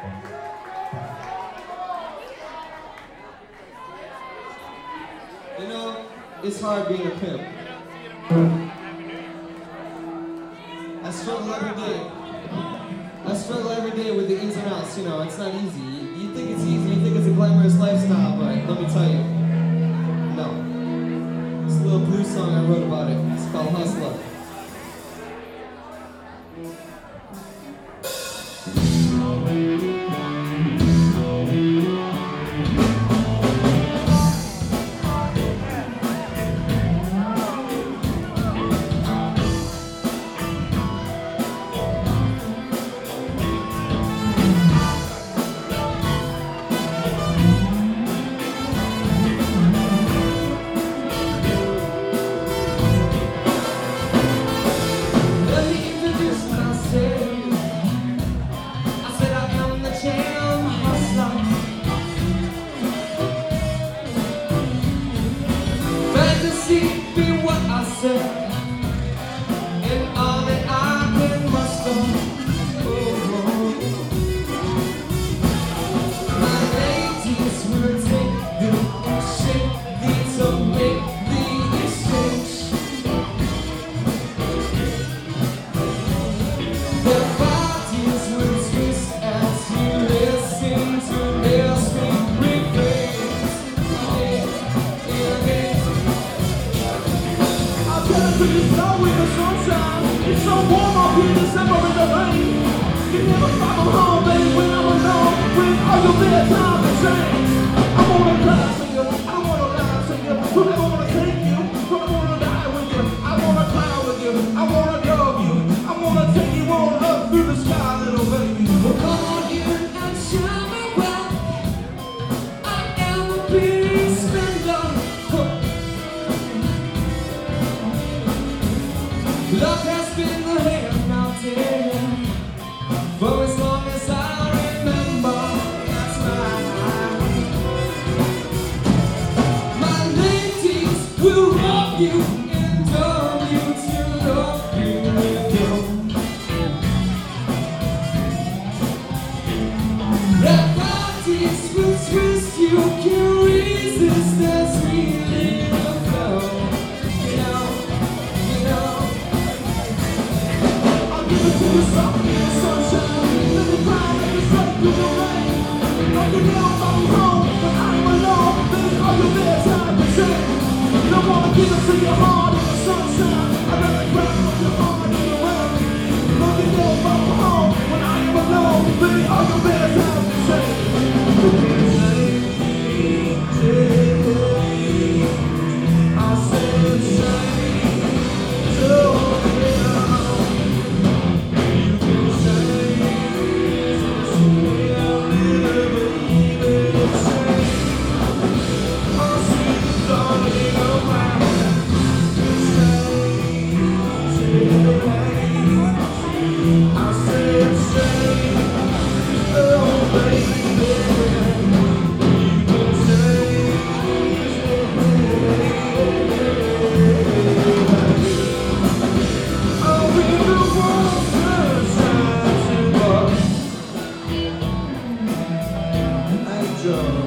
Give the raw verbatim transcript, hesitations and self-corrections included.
You know, it's hard being a pimp. I struggle every day. I struggle every day with the ins and outs, you know, it's not easy. You, you think it's easy, you think it's a glamorous lifestyle, but let me tell you, no. This little blues song I wrote about it, it's called Hustler. And all that I can muster, oh, my ladies will take the shape, these will make the exchange. Their bodies will twist as you listen to their sweet refrains. Yeah, yeah, Pretty slow in the sunshine. It's so warm up here, December in the rain. You never follow home, baby, when I'm alone. When all your bad times are changed. I wanna cry to you, I don't wanna lie to you. But I wanna take you, but I wanna die with you. I wanna cry with you, I wanna love you. I wanna take you on up through the sky, little baby. Well, come on in and show me well. I am a big spender. Love has been the hand I'll take for as long as I remember. That's right. My ladies will love you and love you to love you again. Their bodies will twist you, can't resist this feeling of love. You know, you know. To the sun, in the sunshine, let me cry, let me sweat through the rain. Like you never come home, but I'm alone. Baby, all your bad times are changed. Don't wanna give it to your heart in the sunshine. I'd rather cry with your heart in the rain. Like you never come home, when I'm alone. Baby, all your bad times are changed. I said shame, so Joe.